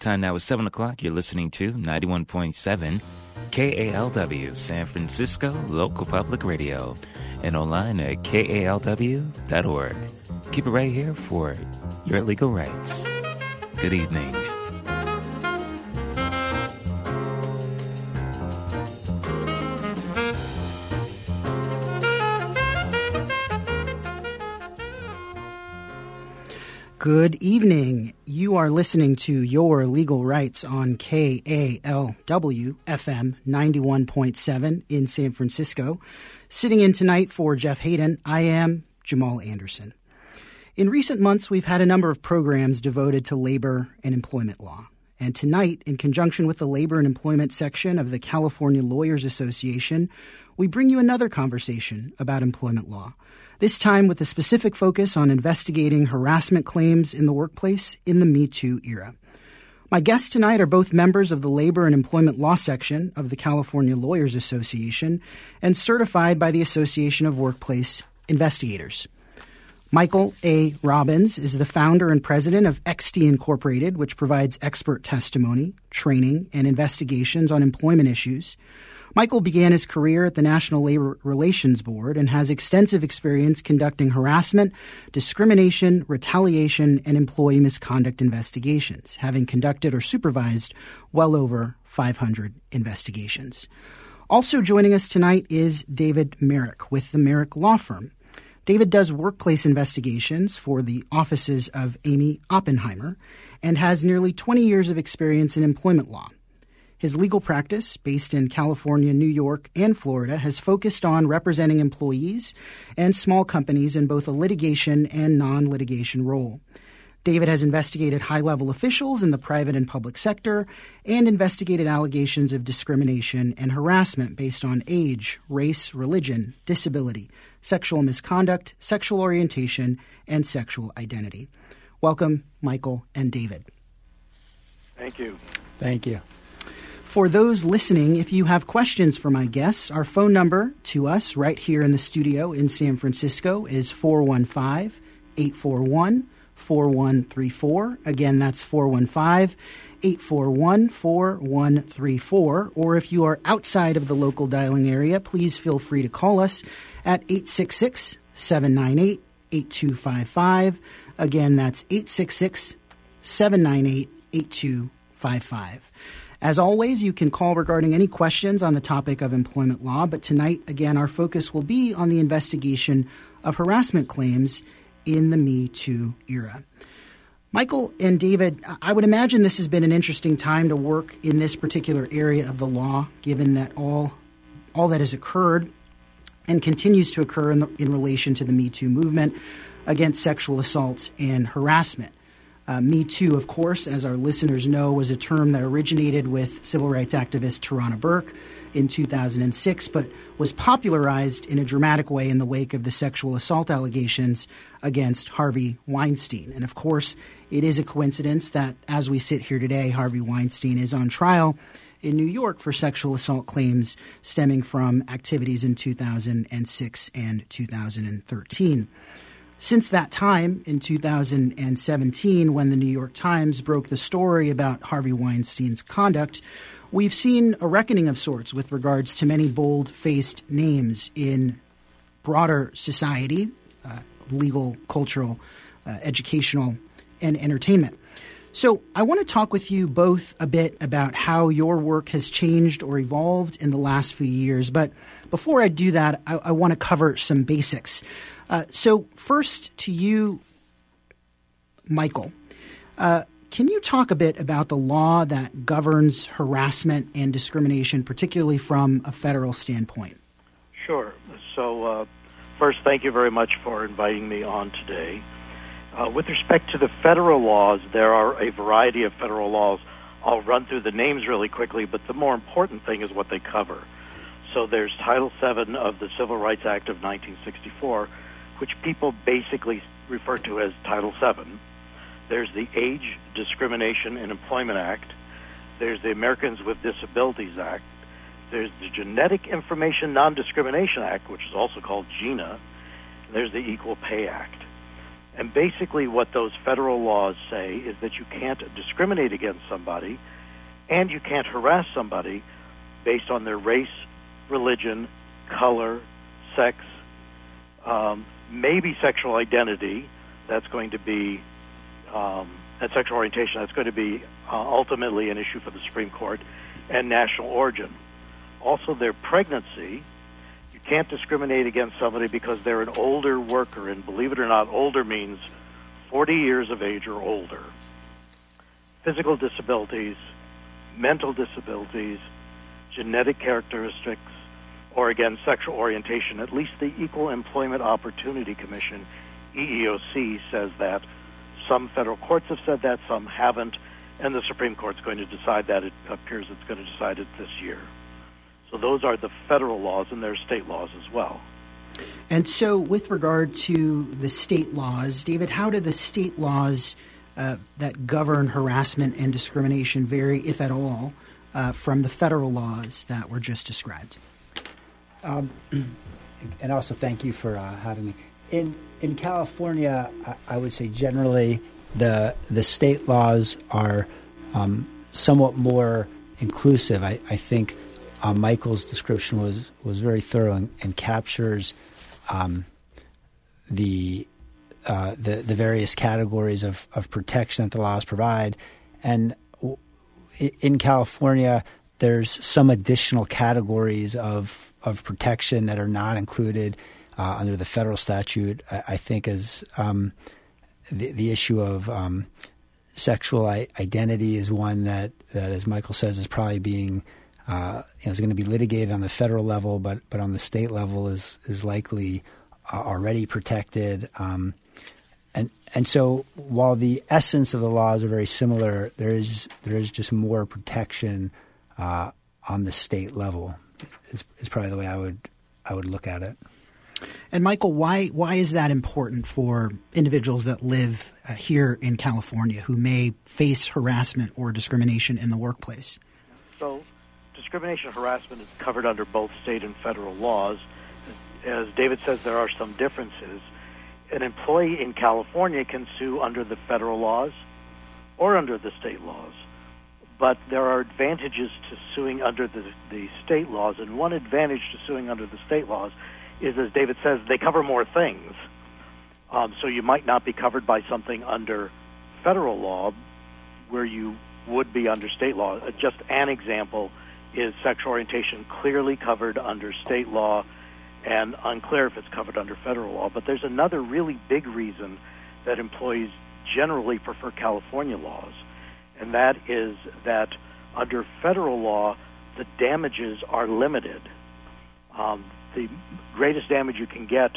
time now is 7 o'clock. You're listening to 91.7 KALW, San Francisco Local Public Radio, and online at kalw.org. Keep it right here for your legal rights. Good evening. Good evening. You are listening to Your Legal Rights on KALW FM 91.7 in San Francisco. Sitting in tonight for Jeff Hayden, I am Jamal Anderson. In recent months, we've had a number of programs devoted to labor and employment law. And tonight, in conjunction with the Labor and Employment section of the California Lawyers Association, we bring you another conversation about employment law. This time with a specific focus on investigating harassment claims in the workplace in the Me Too era. My guests tonight are both members of the Labor and Employment Law section of the California Lawyers Association and certified by the Association of Workplace Investigators. Michael A. Robbins is the founder and president of XD Incorporated, which provides expert testimony, training, and investigations on employment issues. Michael began his career at the National Labor Relations Board and has extensive experience conducting harassment, discrimination, retaliation, and employee misconduct investigations, having conducted or supervised well over 500 investigations. Also joining us tonight is David Merrick with the Merrick Law Firm. David does workplace investigations for the offices of Amy Oppenheimer and has nearly 20 years of experience in employment law. His legal practice, based in California, New York, and Florida, has focused on representing employees and small companies in both a litigation and non-litigation role. David has investigated high-level officials in the private and public sector and investigated allegations of discrimination and harassment based on age, race, religion, disability, sexual misconduct, sexual orientation, and sexual identity. Welcome, Michael and David. Thank you. Thank you. For those listening, if you have questions for my guests, our phone number to us right here in the studio in San Francisco is 415-841-4134. Again, that's 415-841-4134. Or if you are outside of the local dialing area, please feel free to call us at 866-798-8255. Again, that's 866-798-8255. As always, you can call regarding any questions on the topic of employment law, but tonight, again, our focus will be on the investigation of harassment claims in the Me Too era. Michael and David, I would imagine this has been an interesting time to work in this particular area of the law, given that all that has occurred and continues to occur in relation to the Me Too movement against sexual assault and harassment. Me Too, of course, as our listeners know, was a term that originated with civil rights activist Tarana Burke in 2006, but was popularized in a dramatic way in the wake of the sexual assault allegations against Harvey Weinstein. And of course, it is a coincidence that as we sit here today, Harvey Weinstein is on trial in New York for sexual assault claims stemming from activities in 2006 and 2013. Since that time, in 2017, when the New York Times broke the story about Harvey Weinstein's conduct, we've seen a reckoning of sorts with regards to many bold-faced names in broader society, legal, cultural, educational, and entertainment. So I want to talk with you both a bit about how your work has changed or evolved in the last few years. But before I do that, I want to cover some basics. So first to you, Michael, can you talk a bit about the law that governs harassment and discrimination, particularly from a federal standpoint? Sure. So first, thank you very much for inviting me on today. With respect to the federal laws, there are a variety of federal laws. I'll run through the names really quickly, but the more important thing is what they cover. So there's Title VII of the Civil Rights Act of 1964, which people basically refer to as Title VII. There's the Age Discrimination in Employment Act. There's the Americans with Disabilities Act. There's the Genetic Information Non-Discrimination Act, which is also called GINA. There's the Equal Pay Act. And basically what those federal laws say is that you can't discriminate against somebody and you can't harass somebody based on their race, religion, color, sex, maybe sexual identity. That's going to be, and sexual orientation, that's going to be ultimately an issue for the Supreme Court, and national origin. Also, their pregnancy. You can't discriminate against somebody because they're an older worker, and believe it or not, older means 40 years of age or older. Physical disabilities, mental disabilities, genetic characteristics, or again, sexual orientation. At least the Equal Employment Opportunity Commission, EEOC, says that. Some federal courts have said that, some haven't, and the Supreme Court's going to decide that. It appears it's going to decide it this year. So those are the federal laws, and there are state laws as well. And so with regard to the state laws, David, how do the state laws that govern harassment and discrimination vary, if at all, from the federal laws that were just described? And also thank you for having me. In California, I would say generally the state laws are somewhat more inclusive. I think Michael's description was very thorough and captures the various categories of protection that the laws provide. And in California, there's some additional categories of protection that are not included under the federal statute. I think as the issue of sexual identity is one that, as Michael says, is probably being is going to be litigated on the federal level, but on the state level is likely already protected. And so while the essence of the laws are very similar, there is just more protection on the state level. Is probably the way I would look at it. And Michael, why is that important for individuals that live here in California who may face harassment or discrimination in the workplace? So discrimination and harassment is covered under both state and federal laws. As David says, there are some differences. An employee in California can sue under the federal laws or under the state laws. But there are advantages to suing under the state laws, and one advantage to suing under the state laws is, as David says, they cover more things. So you might not be covered by something under federal law where you would be under state law. Just an example is sexual orientation clearly covered under state law and unclear if it's covered under federal law. But there's another really big reason that employees generally prefer California laws, and that is that under federal law, the damages are limited. The greatest damage you can get,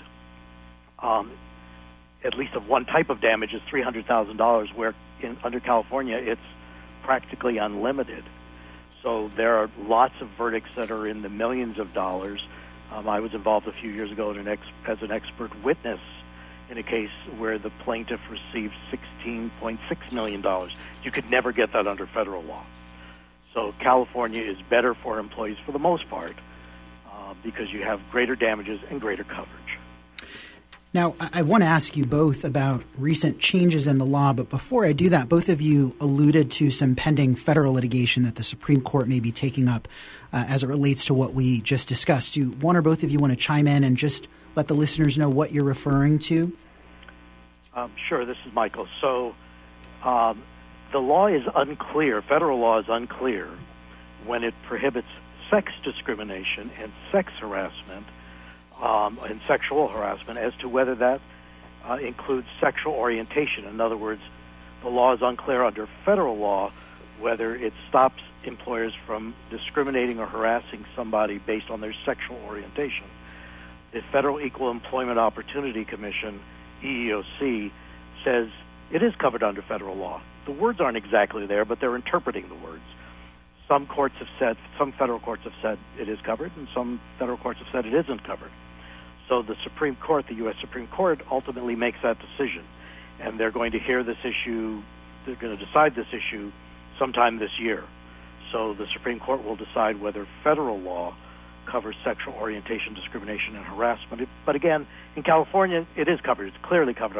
at least of one type of damage, is $300,000, where under California it's practically unlimited. So there are lots of verdicts that are in the millions of dollars. I was involved a few years ago as an expert witness in a case where the plaintiff received $16.6 million. You could never get that under federal law. So California is better for employees for the most part because you have greater damages and greater coverage. Now, I want to ask you both about recent changes in the law, but before I do that, both of you alluded to some pending federal litigation that the Supreme Court may be taking up as it relates to what we just discussed. Do one or both of you want to chime in and just let the listeners know what you're referring to? Sure, this is Michael. So the law is unclear, federal law is unclear, when it prohibits sex discrimination and sex harassment and sexual harassment as to whether that includes sexual orientation. In other words, the law is unclear under federal law whether it stops employers from discriminating or harassing somebody based on their sexual orientation. The Federal Equal Employment Opportunity Commission, EEOC, says it is covered under federal law. The words aren't exactly there, but they're interpreting the words. Some federal courts have said it is covered, and some federal courts have said it isn't covered. So the Supreme Court, the U.S. Supreme Court, ultimately makes that decision. And they're going to hear this issue, they're going to decide this issue sometime this year. So the Supreme Court will decide whether federal law covers sexual orientation, discrimination, and harassment. But again, in California, it is covered. It's clearly covered under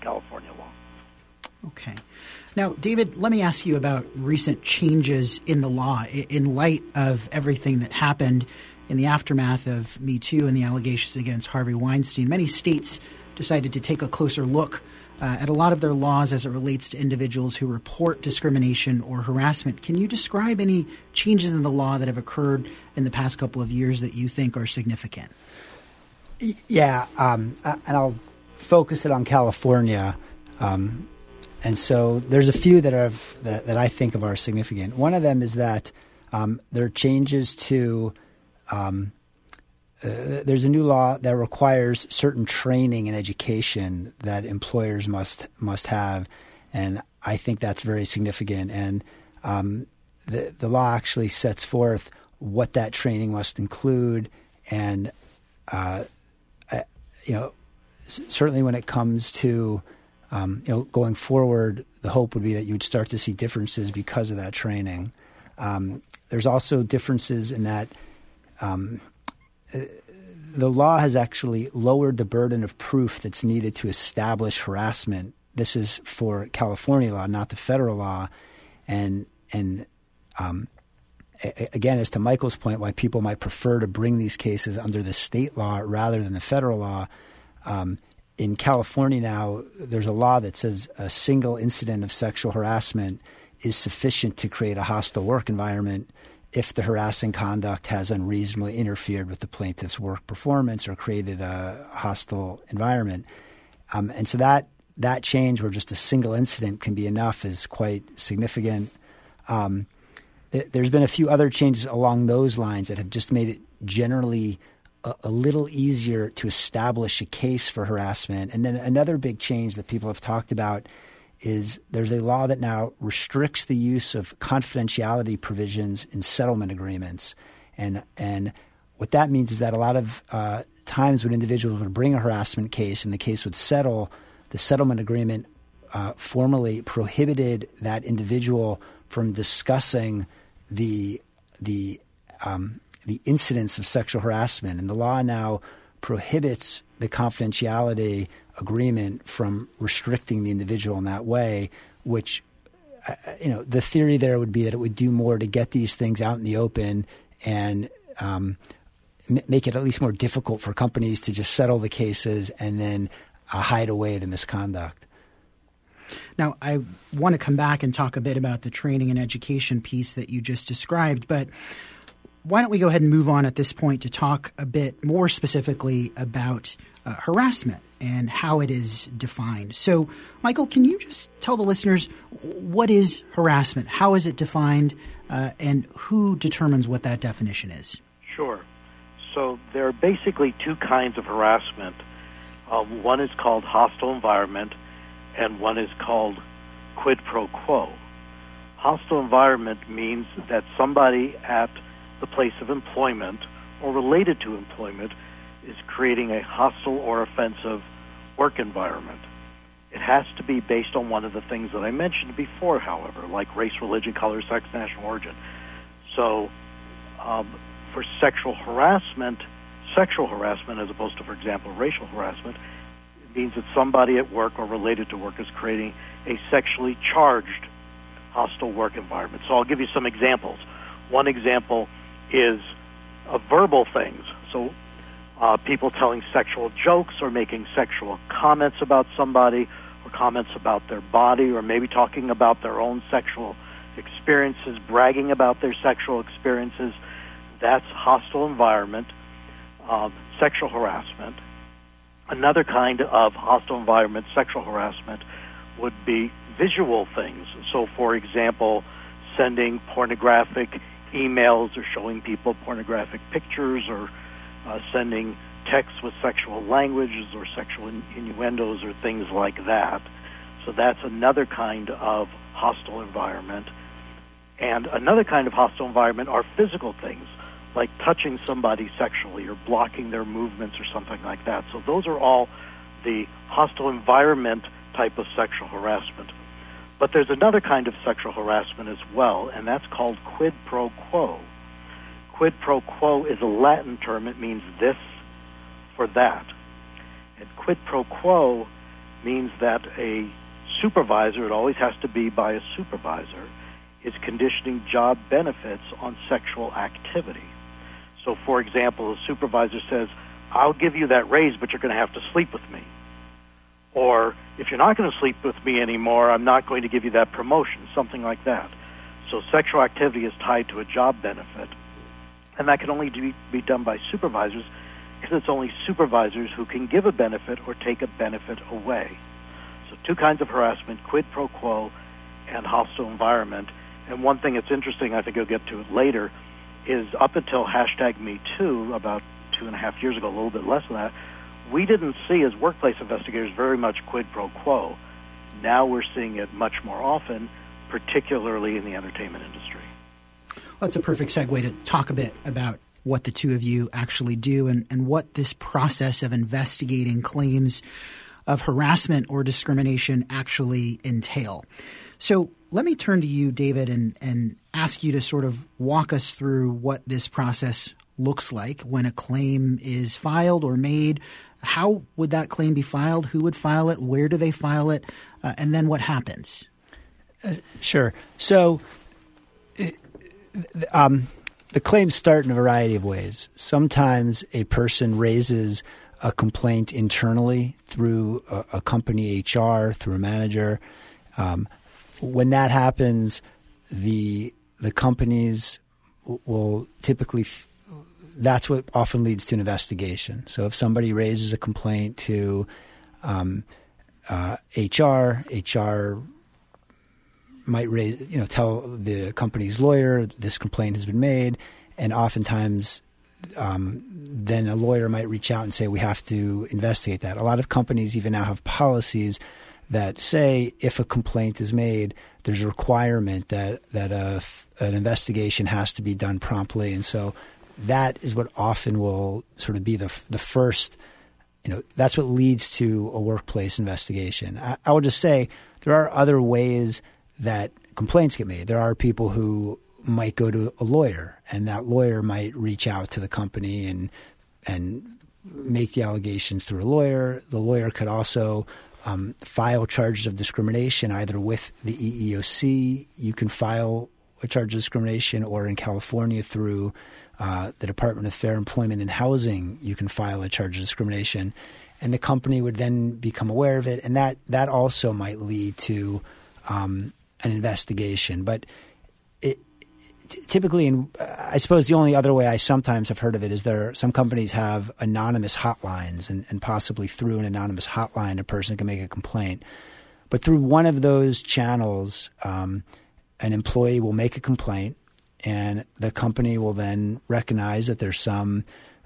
California law. Okay. Now, David, let me ask you about recent changes in the law in light of everything that happened in the aftermath of Me Too and the allegations against Harvey Weinstein. Many states decided to take a closer look at a lot of their laws as it relates to individuals who report discrimination or harassment. Can you describe any changes in the law that have occurred in the past couple of years that you think are significant? Yeah, and I'll focus it on California. And so there's a few that I think of are significant. One of them is that there are changes to there's a new law that requires certain training and education that employers must have, and I think that's very significant. And the law actually sets forth what that training must include, and certainly when it comes to going forward, the hope would be that you would start to see differences because of that training. There's also differences in that the law has actually lowered the burden of proof that's needed to establish harassment. This is for California law, not the federal law. And again, as to Michael's point, why people might prefer to bring these cases under the state law rather than the federal law. In California now, there's a law that says a single incident of sexual harassment is sufficient to create a hostile work environment if the harassing conduct has unreasonably interfered with the plaintiff's work performance or created a hostile environment. And so that change where just a single incident can be enough is quite significant. There's been a few other changes along those lines that have just made it generally a little easier to establish a case for harassment. And then another big change that people have talked about is there's a law that now restricts the use of confidentiality provisions in settlement agreements. And what that means is that a lot of times when individuals would bring a harassment case and the case would settle, the settlement agreement formally prohibited that individual from discussing the incidents of sexual harassment. And the law now prohibits the confidentiality agreement from restricting the individual in that way, which, the theory there would be that it would do more to get these things out in the open and make it at least more difficult for companies to just settle the cases and then hide away the misconduct. Now, I want to come back and talk a bit about the training and education piece that you just described, but why don't we go ahead and move on at this point to talk a bit more specifically about harassment and how it is defined. So, Michael, can you just tell the listeners what is harassment? How is it defined? And who determines what that definition is? Sure. So there are basically two kinds of harassment. One is called hostile environment, and one is called quid pro quo. Hostile environment means that somebody at the place of employment or related to employment is creating a hostile or offensive work environment. It has to be based on one of the things that I mentioned before, however, like race, religion, color, sex, national origin. So for sexual harassment as opposed to, for example, racial harassment, it means that somebody at work or related to work is creating a sexually charged hostile work environment. So I'll give you some examples. One example is verbal things. So people telling sexual jokes or making sexual comments about somebody or comments about their body or maybe talking about their own sexual experiences, bragging about their sexual experiences. That's hostile environment, sexual harassment. Another kind of hostile environment, sexual harassment, would be visual things. So, for example, sending pornographic emails or showing people pornographic pictures or sending texts with sexual languages or sexual innuendos or things like that. So that's another kind of hostile environment. And another kind of hostile environment are physical things, like touching somebody sexually or blocking their movements or something like that. So those are all the hostile environment type of sexual harassment. But there's another kind of sexual harassment as well, and that's called quid pro quo. Quid pro quo is a Latin term. It means this for that. And quid pro quo means that a supervisor, it always has to be by a supervisor, is conditioning job benefits on sexual activity. So, for example, a supervisor says, I'll give you that raise, but you're going to have to sleep with me. Or, if you're not going to sleep with me anymore, I'm not going to give you that promotion, something like that. So sexual activity is tied to a job benefit. And that can only be done by supervisors, because it's only supervisors who can give a benefit or take a benefit away. So two kinds of harassment, quid pro quo and hostile environment. And one thing that's interesting, I think you'll get to it later, is up until #MeToo, about 2.5 years ago, a little bit less than that, we didn't see as workplace investigators very much quid pro quo. Now we're seeing it much more often, particularly in the entertainment industry. Well, that's a perfect segue to talk a bit about what the two of you actually do and what this process of investigating claims of harassment or discrimination actually entail. So let me turn to you, David, and ask you to sort of walk us through what this process looks like when a claim is filed or made. How would that claim be filed? Who would file it? Where do they file it? And then what happens? Sure. So the claims start in a variety of ways. Sometimes a person raises a complaint internally through a company HR, through a manager. When that happens, the companies will typically that's what often leads to an investigation. So if somebody raises a complaint to HR might tell the company's lawyer this complaint has been made, and oftentimes then a lawyer might reach out and say we have to investigate that. A lot of companies even now have policies that say if a complaint is made, there's a requirement that an investigation has to be done promptly, and so that is what often will sort of be the first. That's what leads to a workplace investigation. I will just say there are other ways that complaints get made. There are people who might go to a lawyer, and that lawyer might reach out to the company and make the allegations through a lawyer. The lawyer could also file charges of discrimination either with the EEOC. You can file a charge of discrimination, or in California through the Department of Fair Employment and Housing, you can file a charge of discrimination, and the company would then become aware of it, and that also might lead to an investigation. But typically, I suppose the only other way I sometimes have heard of it is some companies have anonymous hotlines, and possibly through an anonymous hotline a person can make a complaint. But through one of those channels, an employee will make a complaint, and the company will then recognize that there's some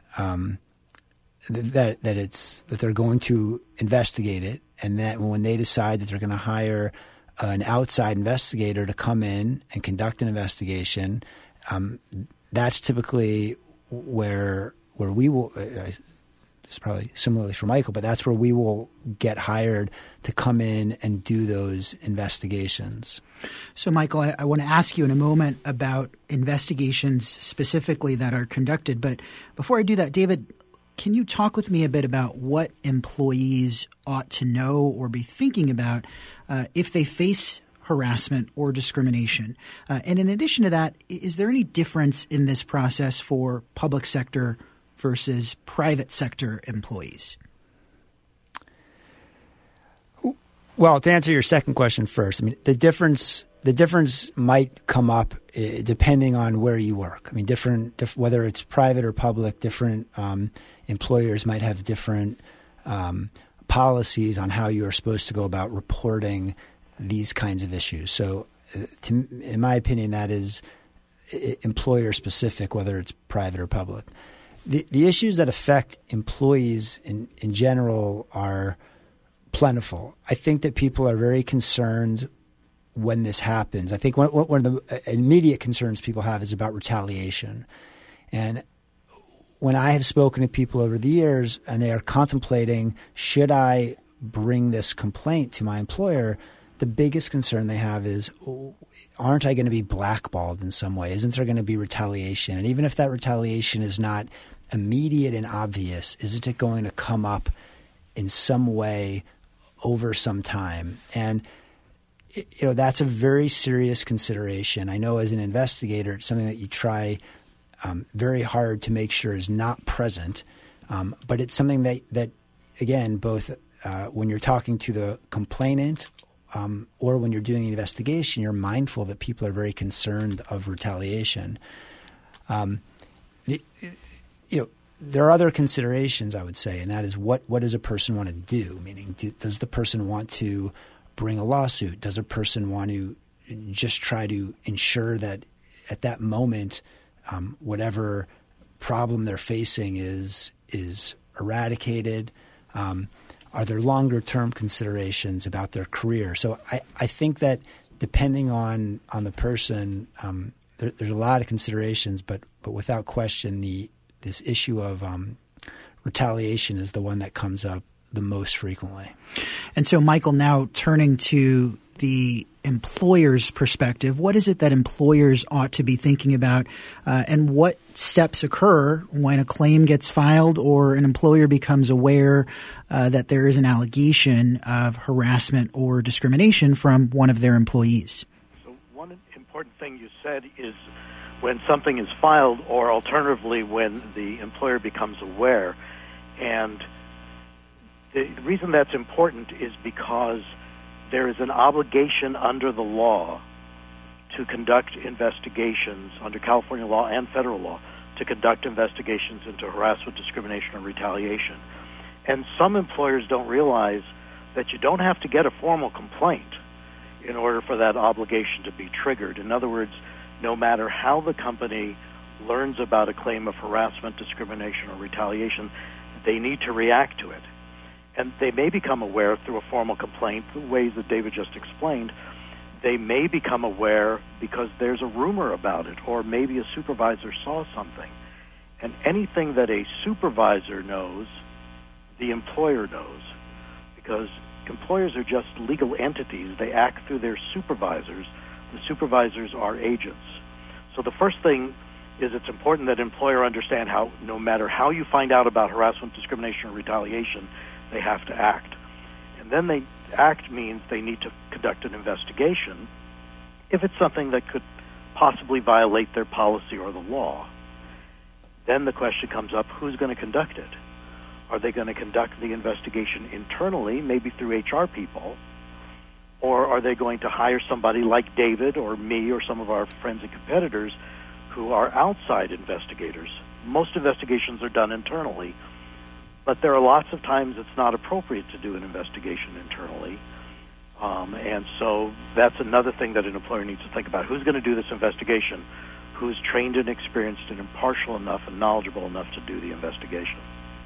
that they're going to investigate it, and that when they decide that they're going to hire an outside investigator to come in and conduct an investigation, that's typically where we will. It's probably similarly for Michael, but that's where we will get hired to come in and do those investigations. So, Michael, I want to ask you in a moment about investigations specifically that are conducted. But before I do that, David, can you talk with me a bit about what employees ought to know or be thinking about if they face harassment or discrimination? And in addition to that, is there any difference in this process for public sector versus private sector employees? Well, to answer your second question first, I mean, the difference might come up depending on where you work. I mean, different whether it's private or public, different employers might have different policies on how you are supposed to go about reporting these kinds of issues. So, in my opinion, that is employer specific, whether it's private or public. The issues that affect employees in general are plentiful. I think that people are very concerned when this happens. I think one of the immediate concerns people have is about retaliation. And when I have spoken to people over the years and they are contemplating, should I bring this complaint to my employer, the biggest concern they have is, aren't I going to be blackballed in some way? Isn't there going to be retaliation? And even if that retaliation is not immediate and obvious, isn't it going to come up in some way over some time. And that's a very serious consideration. I know as an investigator, it's something that you try very hard to make sure is not present. But it's something that again, both when you're talking to the complainant or when you're doing an investigation, you're mindful that people are very concerned of retaliation. There are other considerations, I would say, and that is what does a person want to do? Meaning, does the person want to bring a lawsuit? Does a person want to just try to ensure that at that moment, whatever problem they're facing is eradicated? Are there longer term considerations about their career? So I think that depending on the person, there's a lot of considerations, but without question, this issue of retaliation is the one that comes up the most frequently. And so, Michael, now turning to the employer's perspective, what is it that employers ought to be thinking about, and what steps occur when a claim gets filed or an employer becomes aware that there is an allegation of harassment or discrimination from one of their employees? So one important thing you said is when something is filed, or alternatively when the employer becomes aware. And the reason that's important is because there is an obligation under the law to conduct investigations, under California law and federal law, to conduct investigations into harassment, discrimination, or retaliation. And some employers don't realize that you don't have to get a formal complaint in order for that obligation to be triggered. In other words, no matter how the company learns about a claim of harassment, discrimination, or retaliation, they need to react to it. And they may become aware through a formal complaint, the ways that David just explained. They may become aware because there's a rumor about it, or maybe a supervisor saw something. And anything that a supervisor knows, the employer knows, because employers are just legal entities. They act through their supervisors. The supervisors are agents. So the first thing is it's important that employer understand how, no matter how you find out about harassment, discrimination, or retaliation, they have to act. And then they act means they need to conduct an investigation if it's something that could possibly violate their policy or the law. Then the question comes up, who's going to conduct it? Are they going to conduct the investigation internally, maybe through HR people, or are they going to hire somebody like David or me or some of our friends and competitors who are outside investigators? Most investigations are done internally, but there are lots of times it's not appropriate to do an investigation internally. And so that's another thing that an employer needs to think about. Who's going to do this investigation? Who's trained and experienced and impartial enough and knowledgeable enough to do the investigation?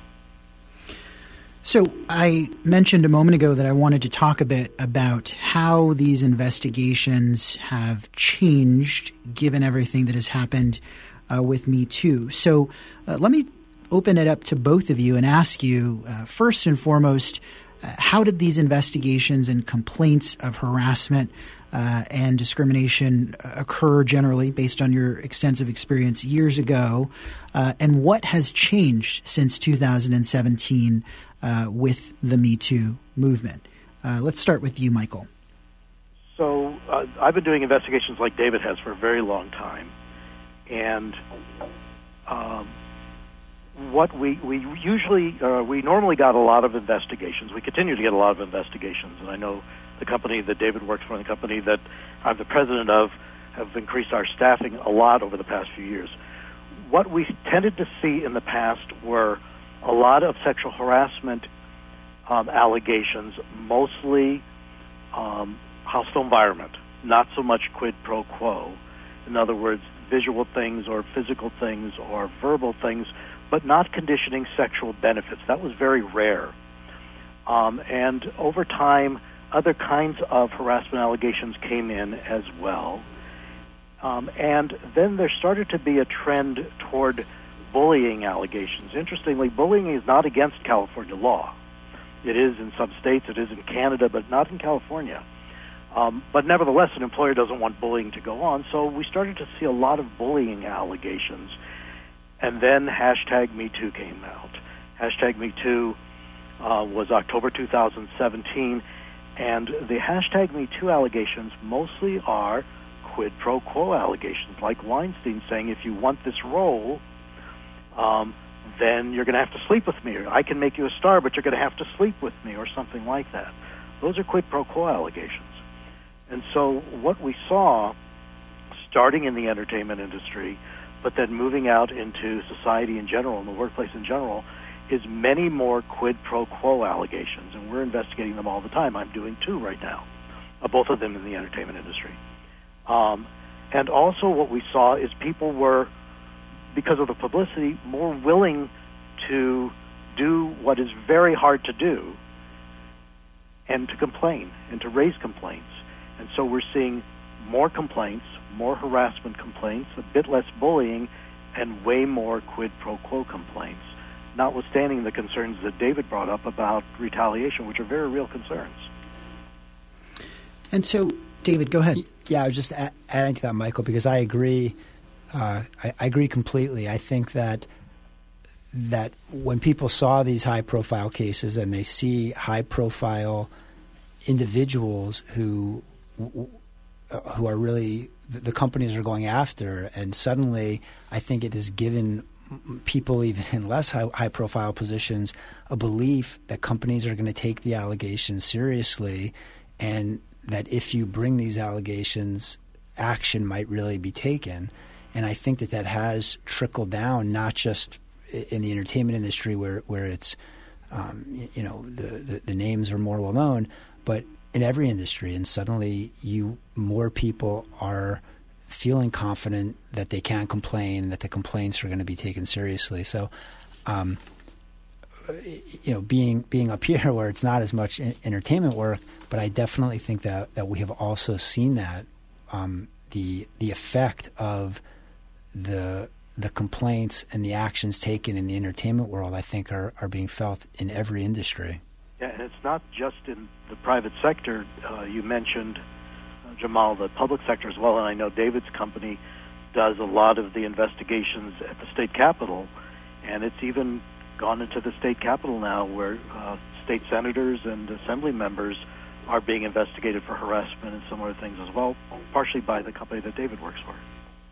So I mentioned a moment ago that I wanted to talk a bit about how these investigations have changed given everything that has happened with Me Too. So let me open it up to both of you and ask you, first and foremost, how did these investigations and complaints of harassment and discrimination occur generally based on your extensive experience years ago? And what has changed since 2017 with the Me Too movement? Let's start with you, Michael. So I've been doing investigations like David has for a very long time. And what we usually, we normally got a lot of investigations. We continue to get a lot of investigations. And I know the company that David works for and the company that I'm the president of have increased our staffing a lot over the past few years. What we tended to see in the past were a lot of sexual harassment allegations, mostly hostile environment, not so much quid pro quo. In other words, visual things or physical things or verbal things, but not conditioning sexual benefits. That was very rare. And over time, other kinds of harassment allegations came in as well. And then there started to be a trend toward bullying allegations. Interestingly, bullying is not against California law. It is in some states, it is in Canada, but not in California. But nevertheless, an employer doesn't want bullying to go on, so we started to see a lot of bullying allegations. And then hashtag Me Too came out. Hashtag Me Too was October 2017, and the hashtag #MeToo allegations mostly are quid pro quo allegations, like Weinstein saying, if you want this role, then you're going to have to sleep with me, or I can make you a star, but you're going to have to sleep with me, or something like that. Those are quid pro quo allegations. And so what we saw, starting in the entertainment industry, but then moving out into society in general, in the workplace in general, is many more quid pro quo allegations, and we're investigating them all the time. I'm doing 2 right now, both of them in the entertainment industry. And also what we saw is people were, because of the publicity, more willing to do what is very hard to do, and to complain, and to raise complaints. And so we're seeing more complaints, more harassment complaints, a bit less bullying, and way more quid pro quo complaints, notwithstanding the concerns that David brought up about retaliation, which are very real concerns. And so, David, go ahead. Yeah, I was just adding to that, Michael, because I agree. I agree completely. I think that when people saw these high-profile cases and they see high-profile individuals who are really the companies are going after, and suddenly I think it has given people even in less high-profile positions a belief that companies are going to take the allegations seriously, and that if you bring these allegations, action might really be taken. And I think that has trickled down, not just in the entertainment industry where it's the names are more well known, but in every industry. And suddenly more people are feeling confident that they can complain and that the complaints are going to be taken seriously. So, being up here where it's not as much entertainment work, but I definitely think that we have also seen that the effect of the complaints and the actions taken in the entertainment world, I think, are being felt in every industry. Yeah, and it's not just in the private sector. You mentioned, Jamal, the public sector as well, and I know David's company does a lot of the investigations at the state capitol, and it's even gone into the state capitol now where state senators and assembly members are being investigated for harassment and similar things as well, partially by the company that David works for.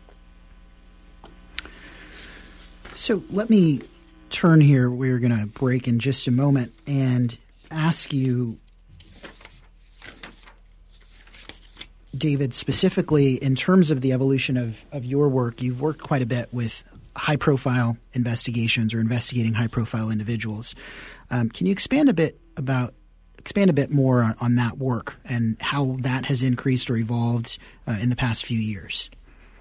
So let me turn here. We're going to break in just a moment and ask you, David, specifically in terms of the evolution of your work. You've worked quite a bit with high-profile investigations or investigating high-profile individuals. Can you expand a bit more on that work and how that has increased or evolved in the past few years?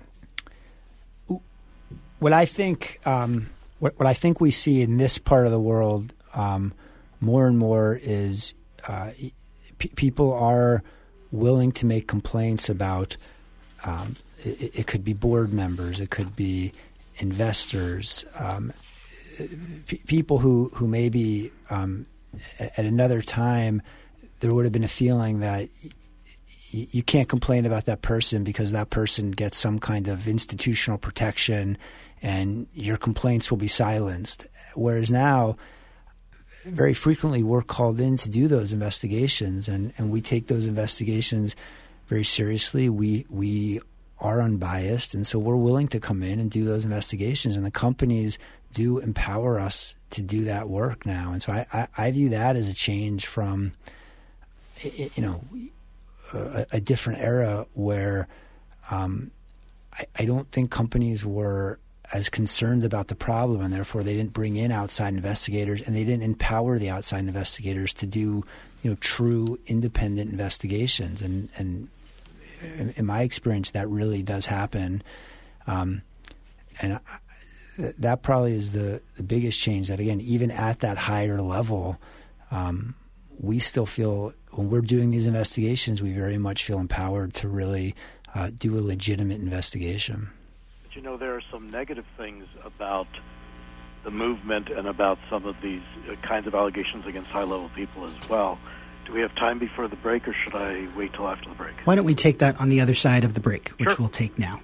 What I think we see in this part of the world more and more is people are willing to make complaints about. It could be board members, it could be investors, people who maybe at another time there would have been a feeling that you can't complain about that person because that person gets some kind of institutional protection and your complaints will be silenced. Whereas now, very frequently we're called in to do those investigations, and we take those investigations very seriously. We are unbiased, and so we're willing to come in and do those investigations, and the companies do empower us to do that work now. And so I view that as a change from a different era where I don't think companies were as concerned about the problem, and therefore they didn't bring in outside investigators, and they didn't empower the outside investigators to do true independent investigations. And in my experience, that really does happen. That probably is the biggest change, that, again, even at that higher level, we still feel when we're doing these investigations, we very much feel empowered to really do a legitimate investigation. But there are some negative things about the movement and about some of these kinds of allegations against high-level people as well. Do we have time before the break, or should I wait till after the break? Why don't we take that on the other side of the break, which Sure. we'll take now.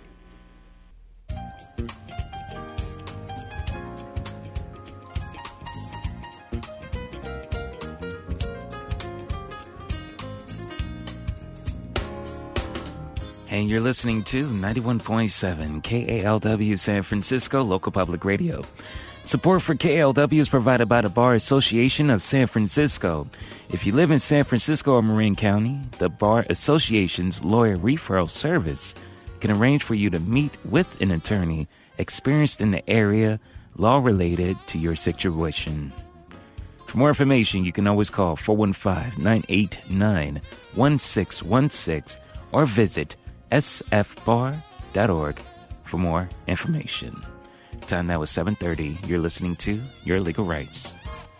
And you're listening to 91.7 KALW San Francisco Local Public Radio. Support for KALW is provided by the Bar Association of San Francisco. If you live in San Francisco or Marin County, the Bar Association's lawyer referral service can arrange for you to meet with an attorney experienced in the area, law related to your situation. For more information, you can always call 415-989-1616 or visit sfbar.org for more information. Time now is 7:30. You're listening to Your Legal Rights.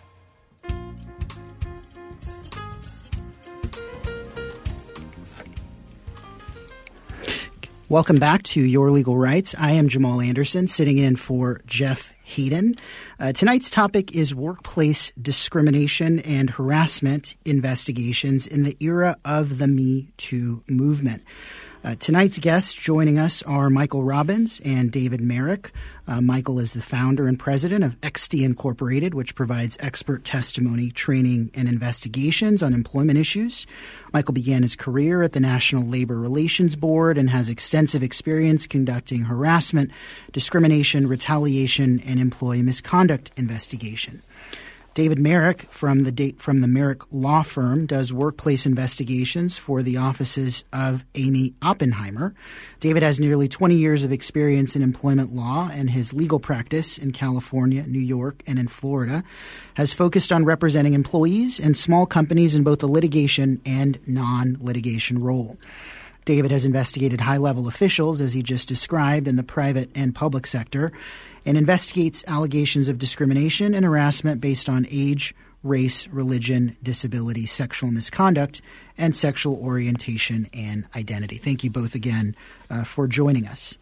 Welcome back to Your Legal Rights. I am Jamal Anderson, sitting in for Jeff Hayden. Tonight's topic is workplace discrimination and harassment investigations in the era of the Me Too movement. Tonight's guests joining us are Michael Robbins and David Merrick. Michael is the founder and president of XD Incorporated, which provides expert testimony, training, and investigations on employment issues. Michael began his career at the National Labor Relations Board and has extensive experience conducting harassment, discrimination, retaliation, and employee misconduct investigation. David Merrick from the Merrick Law Firm does workplace investigations for the offices of Amy Oppenheimer. David has nearly 20 years of experience in employment law, and his legal practice in California, New York, and in Florida has focused on representing employees and small companies in both the litigation and non-litigation role. David has investigated high-level officials, as he just described, in the private and public sector, and investigates allegations of discrimination and harassment based on age, race, religion, disability, sexual misconduct, and sexual orientation and identity. Thank you both again for joining us.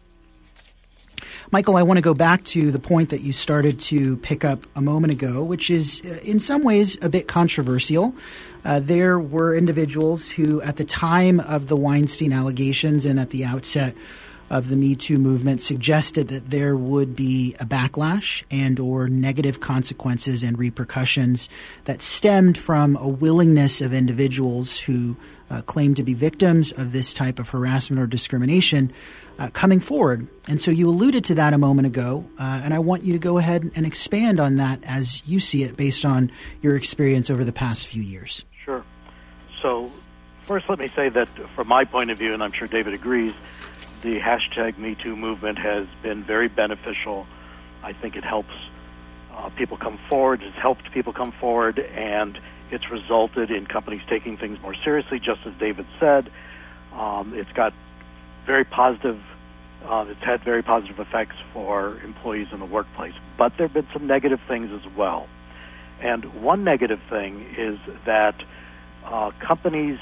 Michael, I want to go back to the point that you started to pick up a moment ago, which is in some ways a bit controversial. There were individuals who, at the time of the Weinstein allegations and at the outset of the Me Too movement, suggested that there would be a backlash and or negative consequences and repercussions that stemmed from a willingness of individuals who claim to be victims of this type of harassment or discrimination coming forward. And so you alluded to that a moment ago, and I want you to go ahead and expand on that as you see it based on your experience over the past few years. Sure. So first let me say that from my point of view, and I'm sure David agrees, the hashtag MeToo movement has been very beneficial. I think it helps people come forward. It's helped people come forward, and it's resulted in companies taking things more seriously, just as David said. It's got very positive. It's had very positive effects for employees in the workplace. But there have been some negative things as well. And one negative thing is that companies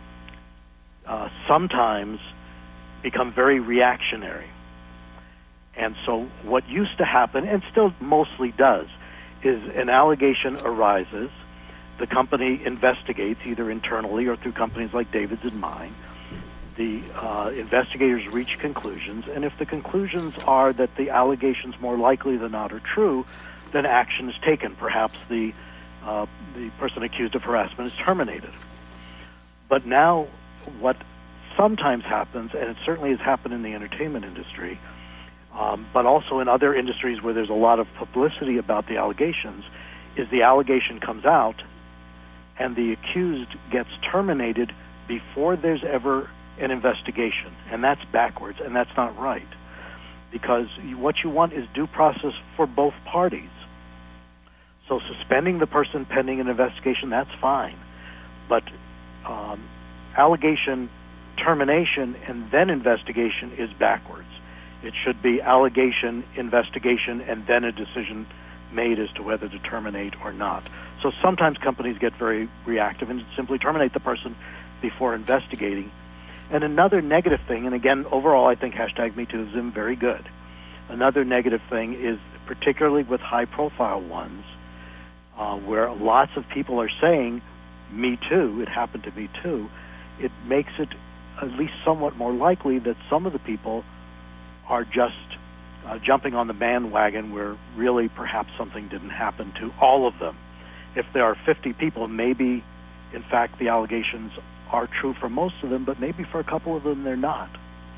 sometimes become very reactionary. And so what used to happen, and still mostly does, is an allegation arises, the company investigates either internally or through companies like David's and mine. The investigators reach conclusions, and if the conclusions are that the allegations more likely than not are true, then action is taken. Perhaps the person accused of harassment is terminated. But now what sometimes happens, and it certainly has happened in the entertainment industry, but also in other industries where there's a lot of publicity about the allegations, is the allegation comes out and the accused gets terminated before there's ever an investigation. And that's backwards, and that's not right. Because what you want is due process for both parties. So suspending the person pending an investigation, that's fine. But allegation, termination, and then investigation is backwards. It should be allegation, investigation, and then a decision made as to whether to terminate or not. So sometimes companies get very reactive and simply terminate the person before investigating. And another negative thing, and again, overall I think hashtag MeToo has been very good. Another negative thing is, particularly with high-profile ones, where lots of people are saying, me too, it happened to me too, it makes it at least somewhat more likely that some of the people are just jumping on the bandwagon where really perhaps something didn't happen to all of them. If there are 50 people, maybe, in fact, the allegations are true for most of them, but maybe for a couple of them they're not.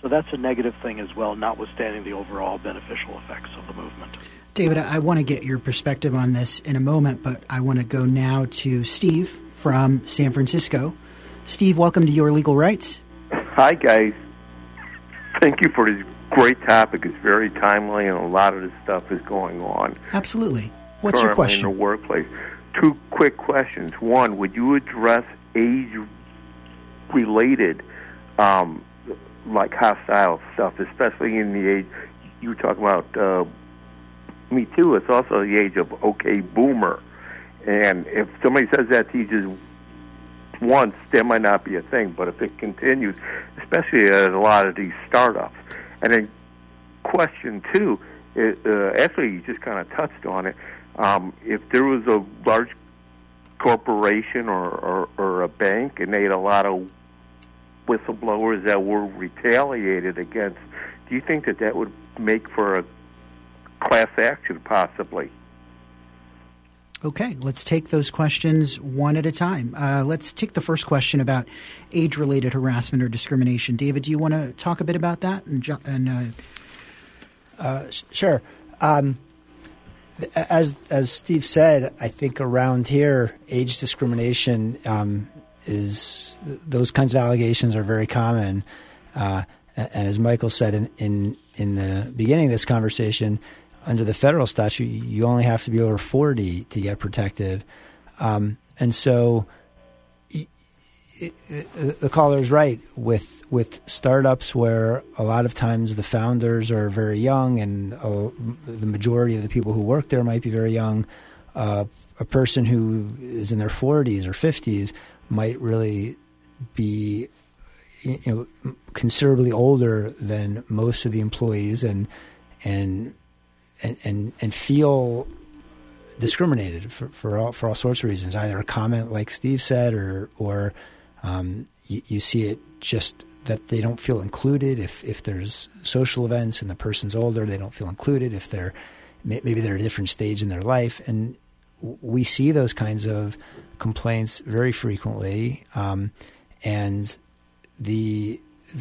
So that's a negative thing as well, notwithstanding the overall beneficial effects of the movement. David, I want to get your perspective on this in a moment, but I want to go now to Steve from San Francisco. Steve, welcome to Your Legal Rights. Hi, guys. Thank you for this great topic. It's very timely, and a lot of this stuff is going on. Absolutely. What's your question? In the workplace. Two quick questions. One, would you address age-related, like hostile stuff, especially in the age you were talking about? Me too. It's also the age of okay boomer, and if somebody says that to you just once, that might not be a thing. But if it continues, especially at a lot of these startups, and then question two, actually you just kind of touched on it. If there was a large corporation or a bank and they had a lot of whistleblowers that were retaliated against, do you think that would make for a class action possibly? Okay, let's take those questions one at a time. Let's take the first question about age-related harassment or discrimination. David, do you want to talk a bit about that? Sure. As Steve said, I think around here, age discrimination is those kinds of allegations are very common. And as Michael said in the beginning of this conversation, under the federal statute, you only have to be over 40 to get protected. And so the caller is right with startups where a lot of times the founders are very young and the majority of the people who work there might be very young. A person who is in their 40s or 50s might really be considerably older than most of the employees and feel discriminated for all sorts of reasons. Either a comment like Steve said, or you see it just that they don't feel included. If there's social events and the person's older, they don't feel included. If maybe they're at a different stage in their life, and we see those kinds of complaints very frequently. And the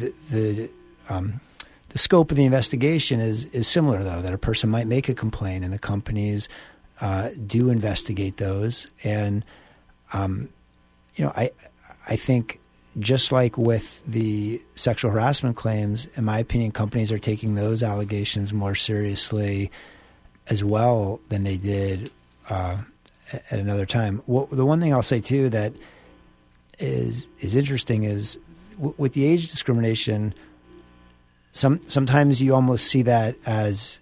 scope of the investigation is similar, though, that a person might make a complaint and the companies do investigate those. And, I think just like with the sexual harassment claims, in my opinion, companies are taking those allegations more seriously as well than they did at another time. The one thing I'll say, too, that is interesting is with the age discrimination, sometimes you almost see that as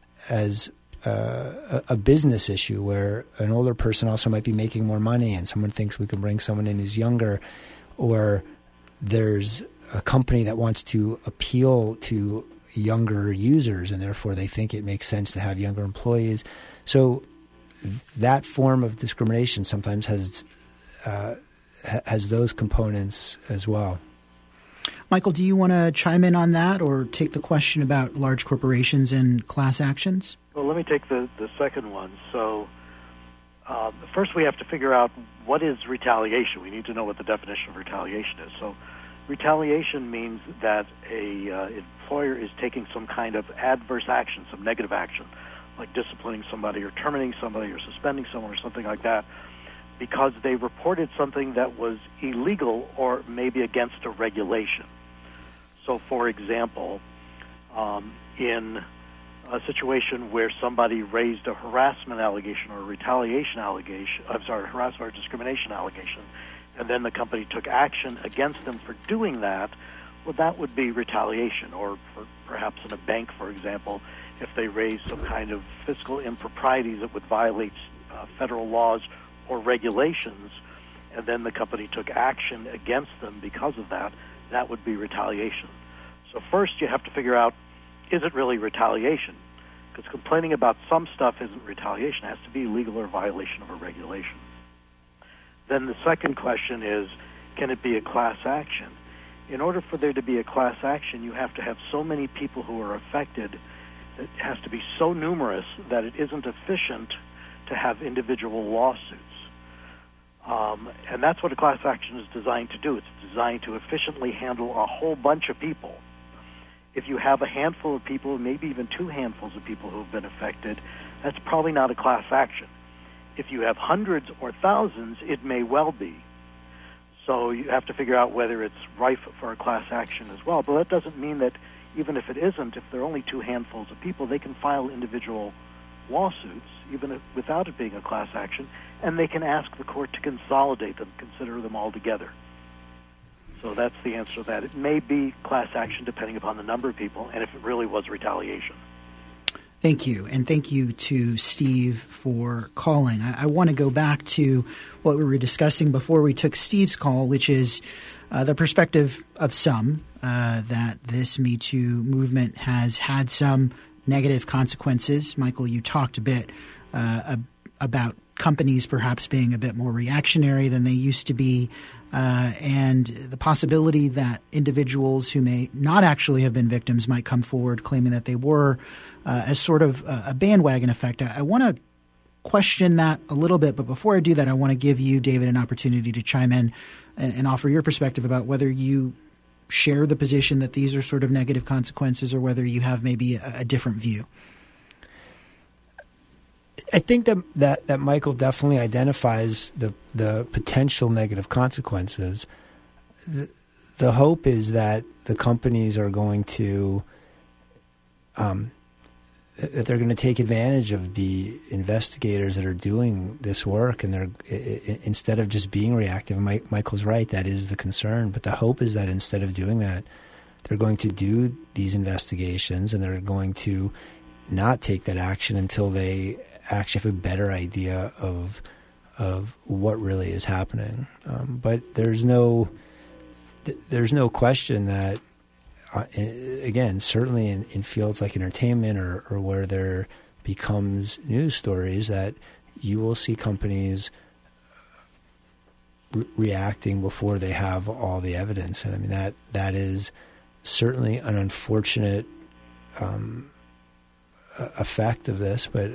a business issue where an older person also might be making more money and someone thinks we can bring someone in who's younger, or there's a company that wants to appeal to younger users and therefore they think it makes sense to have younger employees. So that form of discrimination sometimes has those components as well. Michael, do you want to chime in on that or take the question about large corporations and class actions? Well, let me take the second one. So first we have to figure out what is retaliation. We need to know what the definition of retaliation is. So retaliation means that a employer is taking some kind of adverse action, some negative action, like disciplining somebody or terminating somebody or suspending someone or something like that, because they reported something that was illegal or maybe against a regulation. So, for example, in a situation where somebody raised a harassment allegation or a retaliation allegation, harassment or discrimination allegation, and then the company took action against them for doing that, well, that would be retaliation. Or perhaps in a bank, for example, if they raised some kind of fiscal improprieties that would violate federal laws or regulations, and then the company took action against them because of that, that would be retaliation. So first you have to figure out, is it really retaliation? Because complaining about some stuff isn't retaliation. It has to be illegal or violation of a regulation. Then the second question is, can it be a class action? In order for there to be a class action, you have to have so many people who are affected. It has to be so numerous that it isn't efficient to have individual lawsuits. And that's what a class action is designed to do. It's designed to efficiently handle a whole bunch of people. If you have a handful of people, maybe even two handfuls of people who have been affected, that's probably not a class action. If you have hundreds or thousands, it may well be. So you have to figure out whether it's rife for a class action as well. But that doesn't mean that even if it isn't, if there are only two handfuls of people, they can file individual lawsuits, even without it being a class action, and they can ask the court to consolidate them, consider them all together. So that's the answer to that. It may be class action depending upon the number of people and if it really was retaliation. Thank you. And thank you to Steve for calling. I want to go back to what we were discussing before we took Steve's call, which is the perspective of some that this Me Too movement has had some negative consequences. Michael, you talked a bit about companies perhaps being a bit more reactionary than they used to be, and the possibility that individuals who may not actually have been victims might come forward claiming that they were, as sort of a bandwagon effect. I want to question that a little bit, but before I do that, I want to give you, David, an opportunity to chime in and offer your perspective about whether you share the position that these are sort of negative consequences or whether you have maybe a different view. I think that Michael definitely identifies the potential negative consequences. The hope is that the companies are going to that they're going to take advantage of the investigators that are doing this work, and they're instead of just being reactive. Michael's right; that is the concern. But the hope is that instead of doing that, they're going to do these investigations, and they're going to not take that action until they actually have a better idea of what really is happening. But there's no question that, again, certainly in fields like entertainment or where there becomes news stories, that you will see companies reacting before they have all the evidence. And I mean, that is certainly an unfortunate effect of this. But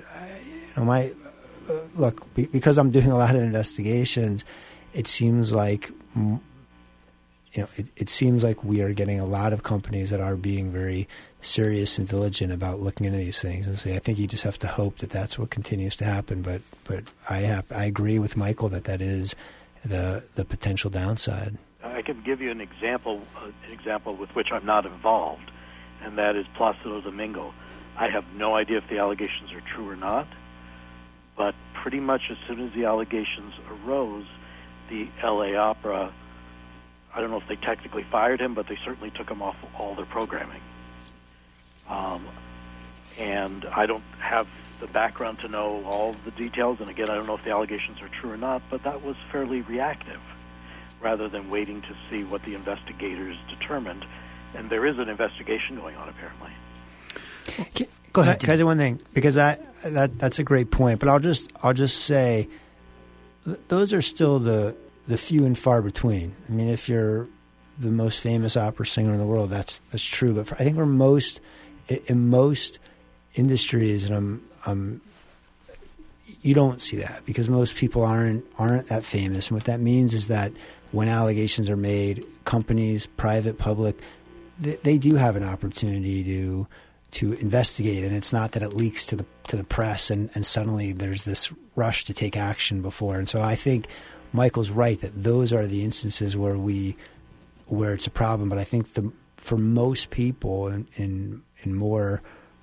look, because I'm doing a lot of investigations, it seems like it seems like we are getting a lot of companies that are being very serious and diligent about looking into these things. And so I think you just have to hope that that's what continues to happen. But I agree with Michael that is the potential downside. I can give you an example with which I'm not involved, and that is Placido Domingo. I have no idea if the allegations are true or not, but pretty much as soon as the allegations arose, the LA Opera, I don't know if they technically fired him, but they certainly took him off all their programming. And I don't have the background to know all the details, and again, I don't know if the allegations are true or not, but that was fairly reactive, rather than waiting to see what the investigators determined. And there is an investigation going on, apparently. Go ahead. Can I say one thing? Because that's a great point. But I'll just say those are still the few and far between. I mean, if you're the most famous opera singer in the world, that's true. But I think in most industries, and you don't see that because most people aren't that famous. And what that means is that when allegations are made, companies, private, public, they do have an opportunity to investigate, and it's not that it leaks to the press and suddenly there's this rush to take action before. And so I think Michael's right that those are the instances where it's a problem. But I think for most people in more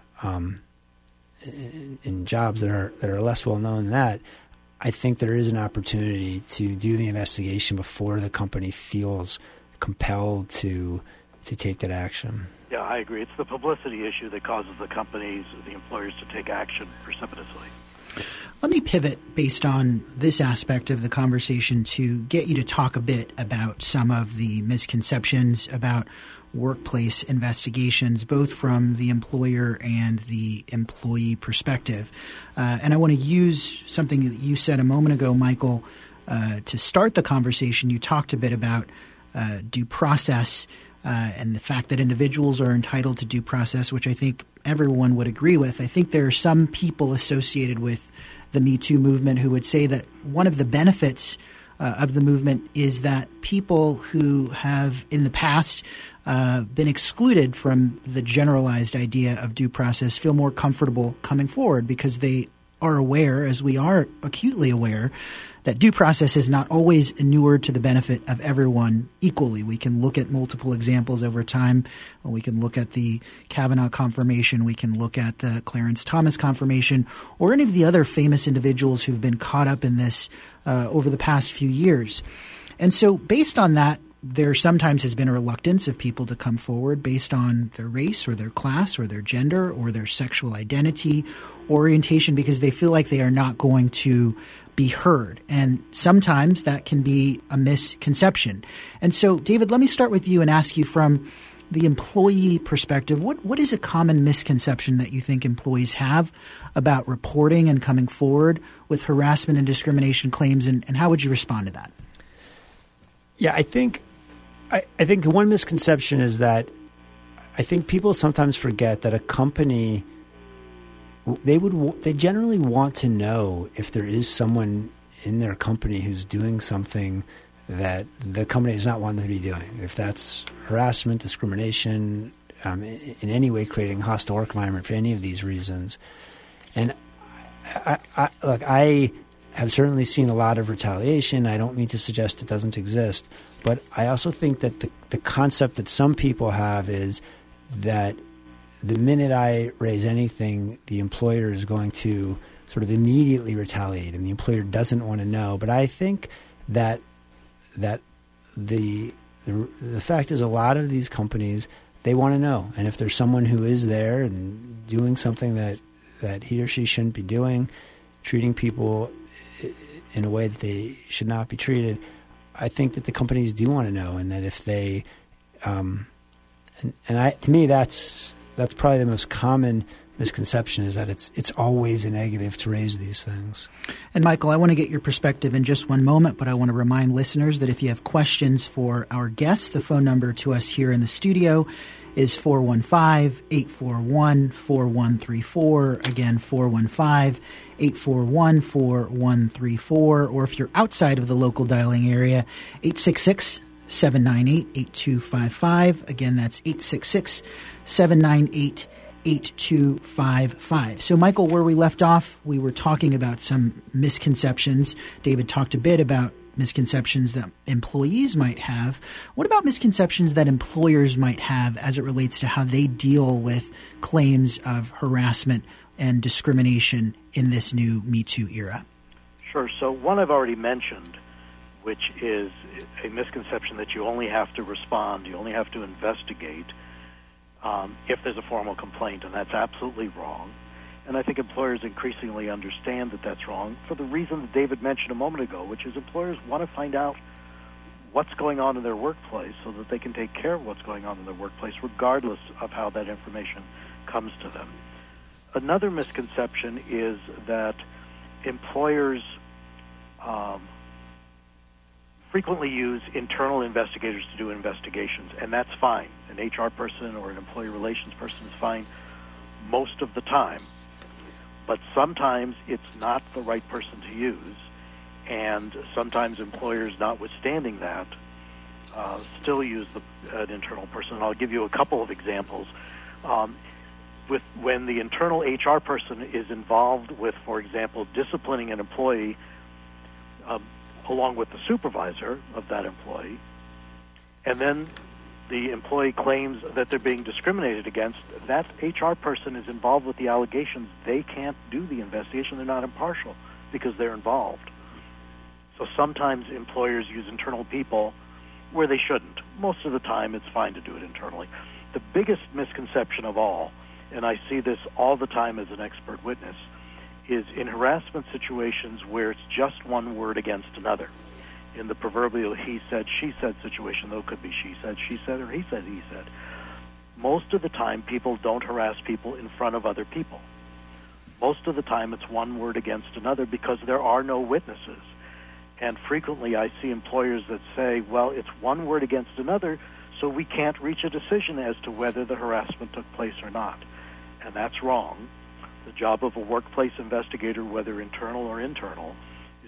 in jobs that are less well known than that, I think there is an opportunity to do the investigation before the company feels compelled to take that action. Yeah, I agree. It's the publicity issue that causes the companies, the employers, to take action precipitously. Let me pivot based on this aspect of the conversation to get you to talk a bit about some of the misconceptions about workplace investigations, both from the employer and the employee perspective. And I want to use something that you said a moment ago, Michael, to start the conversation. You talked a bit about due process and the fact that individuals are entitled to due process, which I think everyone would agree with. I think there are some people associated with the Me Too movement who would say that one of the benefits of the movement is that people who have in the past been excluded from the generalized idea of due process feel more comfortable coming forward because they are aware, as we are acutely aware, that due process is not always inured to the benefit of everyone equally. We can look at multiple examples over time. We can look at the Kavanaugh confirmation. We can look at the Clarence Thomas confirmation, or any of the other famous individuals who've been caught up in this over the past few years. And so based on that, there sometimes has been a reluctance of people to come forward based on their race or their class or their gender or their sexual identity, orientation, because they feel like they are not going to be heard. And sometimes that can be a misconception. And so, David, let me start with you and ask you from the employee perspective, what is a common misconception that you think employees have about reporting and coming forward with harassment and discrimination claims, and how would you respond to that? Yeah, I think the one misconception is that I think people sometimes forget that a company, they generally want to know if there is someone in their company who's doing something that the company does not want them to be doing. If that's harassment, discrimination, in any way creating a hostile work environment for any of these reasons. And I have certainly seen a lot of retaliation. I don't mean to suggest it doesn't exist, but I also think that the concept that some people have is that the minute I raise anything, the employer is going to sort of immediately retaliate, and the employer doesn't want to know. But I think that the fact is, a lot of these companies, they want to know, and if there's someone who is there and doing something that he or she shouldn't be doing, treating people in a way that they should not be treated, I think that the companies do want to know, and that if they, to me, that's probably the most common misconception, is that it's always a negative to raise these things. And Michael, I want to get your perspective in just one moment, but I want to remind listeners that if you have questions for our guests, the phone number to us here in the studio is 415-841-4134. Again, 415-841-4134. Or if you're outside of the local dialing area, 866-798-8255. Again, that's 866-798-8255. So, Michael, where we left off, we were talking about some misconceptions. David talked a bit about misconceptions that employees might have. What about misconceptions that employers might have as it relates to how they deal with claims of harassment and discrimination in this new Me Too era? Sure. So one I've already mentioned, which is a misconception that you only have to respond, you only have to investigate if there's a formal complaint, and that's absolutely wrong. And I think employers increasingly understand that that's wrong for the reason that David mentioned a moment ago, which is employers want to find out what's going on in their workplace so that they can take care of what's going on in their workplace regardless of how that information comes to them. Another misconception is that employers frequently use internal investigators to do investigations, and that's fine. An HR person or an employee relations person is fine most of the time. But sometimes it's not the right person to use, and sometimes employers, notwithstanding that, still use an internal person. And I'll give you a couple of examples. When the internal HR person is involved with, for example, disciplining an employee along with the supervisor of that employee, and then the employee claims that they're being discriminated against, that HR person is involved with the allegations. They can't do the investigation. They're not impartial because they're involved. So sometimes employers use internal people where they shouldn't. Most of the time it's fine to do it internally. The biggest misconception of all, and I see this all the time as an expert witness, is in harassment situations where it's just one word against another. In the proverbial he said, she said situation, though it could be she said, or he said, he said. Most of the time, people don't harass people in front of other people. Most of the time, it's one word against another because there are no witnesses. And frequently, I see employers that say, well, it's one word against another, so we can't reach a decision as to whether the harassment took place or not. And that's wrong. The job of a workplace investigator, whether internal or internal, is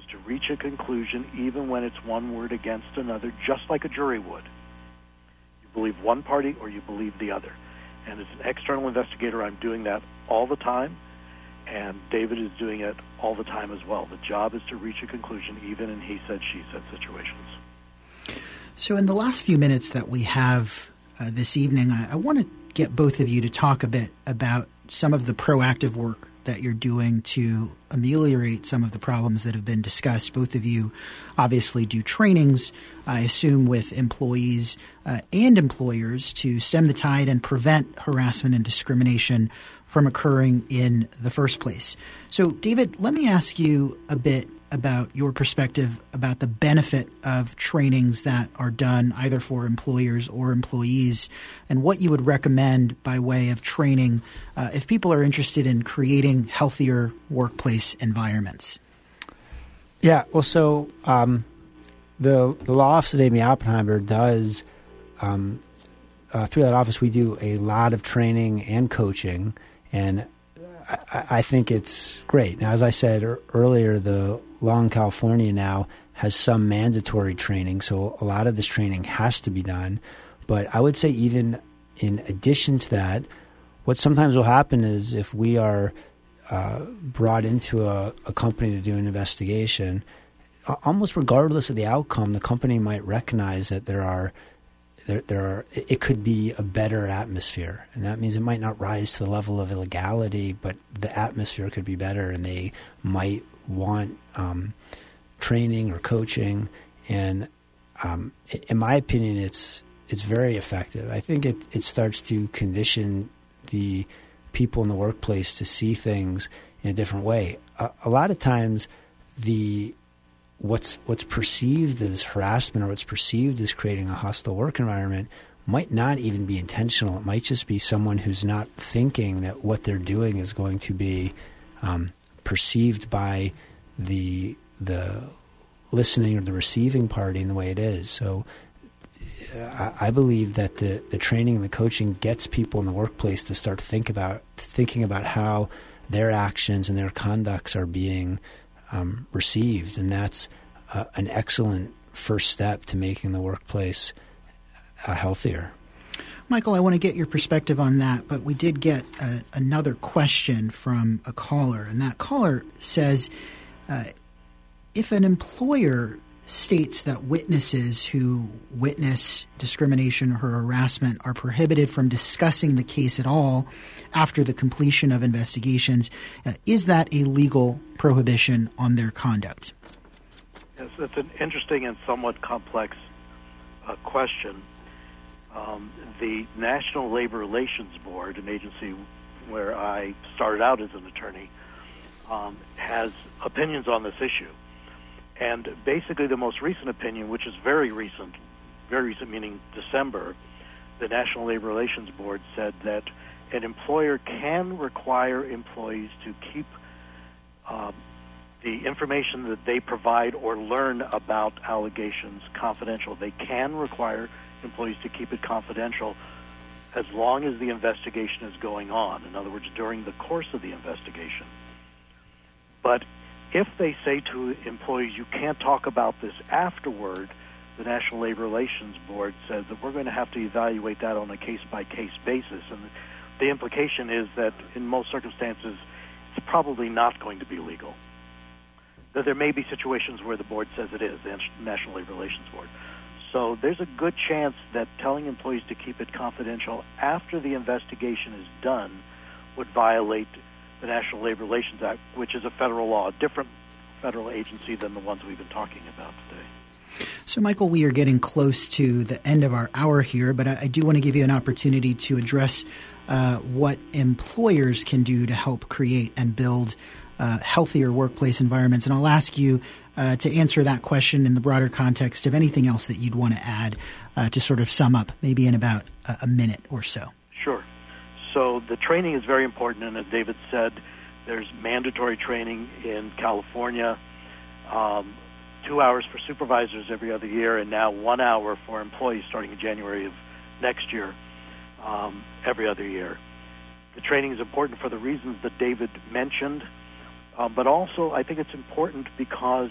to reach a conclusion even when it's one word against another, just like a jury would. You believe one party or you believe the other. And as an external investigator, I'm doing that all the time, and David is doing it all the time as well. The job is to reach a conclusion even in he said, she said situations. So in the last few minutes that we have this evening, I want to get both of you to talk a bit about some of the proactive work that you're doing to ameliorate some of the problems that have been discussed. Both of you obviously do trainings, I assume, with employees and employers to stem the tide and prevent harassment and discrimination from occurring in the first place. So, David, let me ask you a bit about your perspective about the benefit of trainings that are done either for employers or employees, and what you would recommend by way of training if people are interested in creating healthier workplace environments. Yeah, well, so the law office of Amy Oppenheimer does, through that office, we do a lot of training and coaching, and I think it's great. Now, as I said earlier, the law in California now has some mandatory training, so a lot of this training has to be done. But I would say even in addition to that, what sometimes will happen is if we are brought into a company to do an investigation, almost regardless of the outcome, the company might recognize that it could be a better atmosphere. And that means it might not rise to the level of illegality, but the atmosphere could be better, and they might want training or coaching. And in my opinion, it's very effective. I think it starts to condition the people in the workplace to see things in a different way. A lot of times what's perceived as harassment or what's perceived as creating a hostile work environment might not even be intentional. It might just be someone who's not thinking that what they're doing is going to be perceived by the listening or the receiving party in the way it is. So I believe that the training and the coaching gets people in the workplace to start thinking about how their actions and their conducts are being received, and that's an excellent first step to making the workplace healthier. Michael, I want to get your perspective on that, but we did get another question from a caller, and that caller says, if an employer states that witnesses who witness discrimination or harassment are prohibited from discussing the case at all after the completion of investigations, is that a legal prohibition on their conduct? Yes, that's an interesting and somewhat complex question. The National Labor Relations Board, an agency where I started out as an attorney, has opinions on this issue. And basically the most recent opinion, which is very recent meaning December, the National Labor Relations Board said that an employer can require employees to keep the information that they provide or learn about allegations confidential. They can require employees to keep it confidential as long as the investigation is going on. In other words, during the course of the investigation. But if they say to employees, you can't talk about this afterward, the National Labor Relations Board says that we're going to have to evaluate that on a case-by-case basis. And the implication is that in most circumstances, it's probably not going to be legal. Though there may be situations where the board says it is, the National Labor Relations Board. So there's a good chance that telling employees to keep it confidential after the investigation is done would violate the National Labor Relations Act, which is a federal law, a different federal agency than the ones we've been talking about today. So, Michael, we are getting close to the end of our hour here, but I do want to give you an opportunity to address what employers can do to help create and build healthier workplace environments. And I'll ask you to answer that question in the broader context of anything else that you'd want to add to sort of sum up, maybe in about a minute or so. Sure. So the training is very important, and as David said, there's mandatory training in California, 2 hours for supervisors every other year, and now 1 hour for employees starting in January of next year, every other year. The training is important for the reasons that David mentioned, but also I think it's important because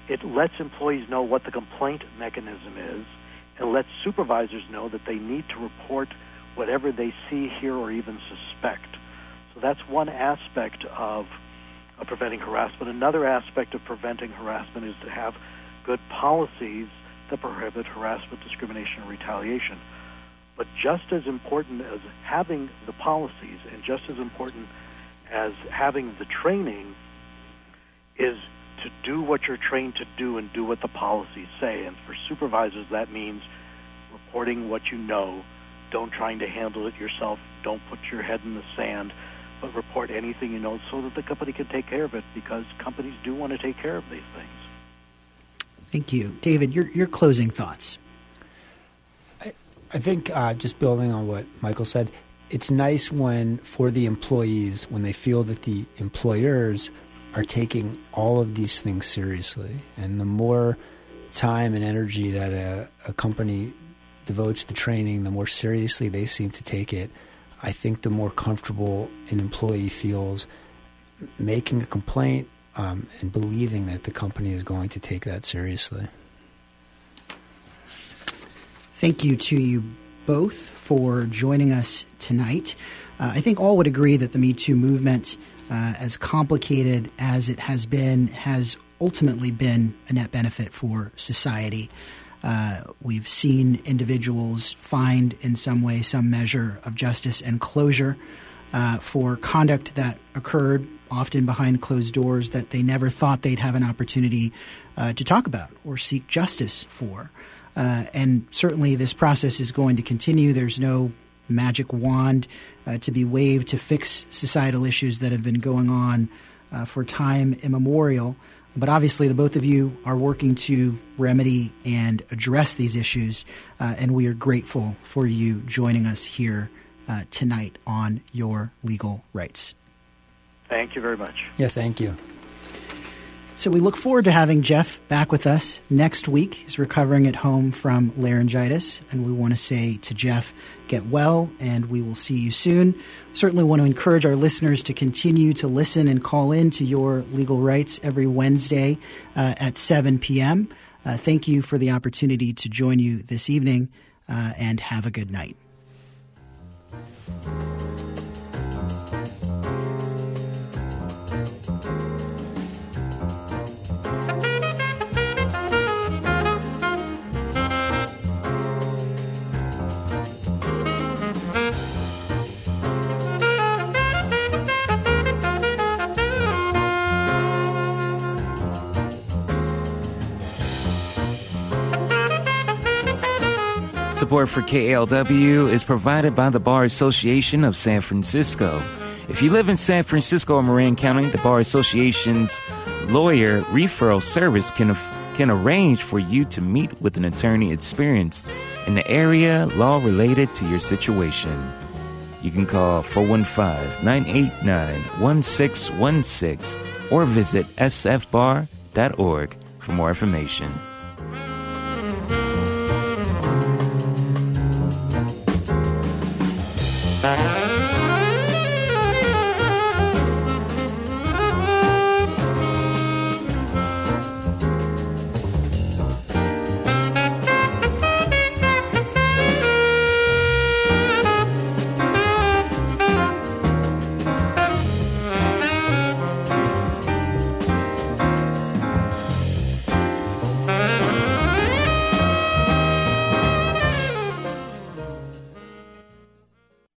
It lets employees know what the complaint mechanism is, and lets supervisors know that they need to report whatever they see, hear, or even suspect. So that's one aspect of preventing harassment. Another aspect of preventing harassment is to have good policies that prohibit harassment, discrimination, and retaliation. But just as important as having the policies and just as important as having the training is to do what you're trained to do and do what the policies say. And for supervisors, that means reporting what you know. Don't trying to handle it yourself. Don't put your head in the sand, but report anything you know so that the company can take care of it, because companies do want to take care of these things. Thank you. David, your closing thoughts. I think just building on what Michael said, it's nice when, for the employees, when they feel that the employers are taking all of these things seriously. And the more time and energy that a company devotes to training, the more seriously they seem to take it, I think the more comfortable an employee feels making a complaint and believing that the company is going to take that seriously. Thank you to you both for joining us tonight. I think all would agree that the Me Too movement, as complicated as it has been, has ultimately been a net benefit for society. We've seen individuals find in some way some measure of justice and closure for conduct that occurred often behind closed doors that they never thought they'd have an opportunity to talk about or seek justice for. And certainly this process is going to continue. There's no magic wand to be waved to fix societal issues that have been going on for time immemorial. But obviously the both of you are working to remedy and address these issues, and we are grateful for you joining us here tonight on Your Legal Rights. Thank you very much. Yeah, thank you. So we look forward to having Jeff back with us next week. He's recovering at home from laryngitis, and we want to say to Jeff, get well, and we will see you soon. Certainly want to encourage our listeners to continue to listen and call in to Your Legal Rights every Wednesday at 7 p.m. Thank you for the opportunity to join you this evening, and have a good night. Support for KALW is provided by the Bar Association of San Francisco. If you live in San Francisco or Marin County, the Bar Association's lawyer referral service can arrange for you to meet with an attorney experienced in the area law related to your situation. You can call 415-989-1616 or visit sfbar.org for more information.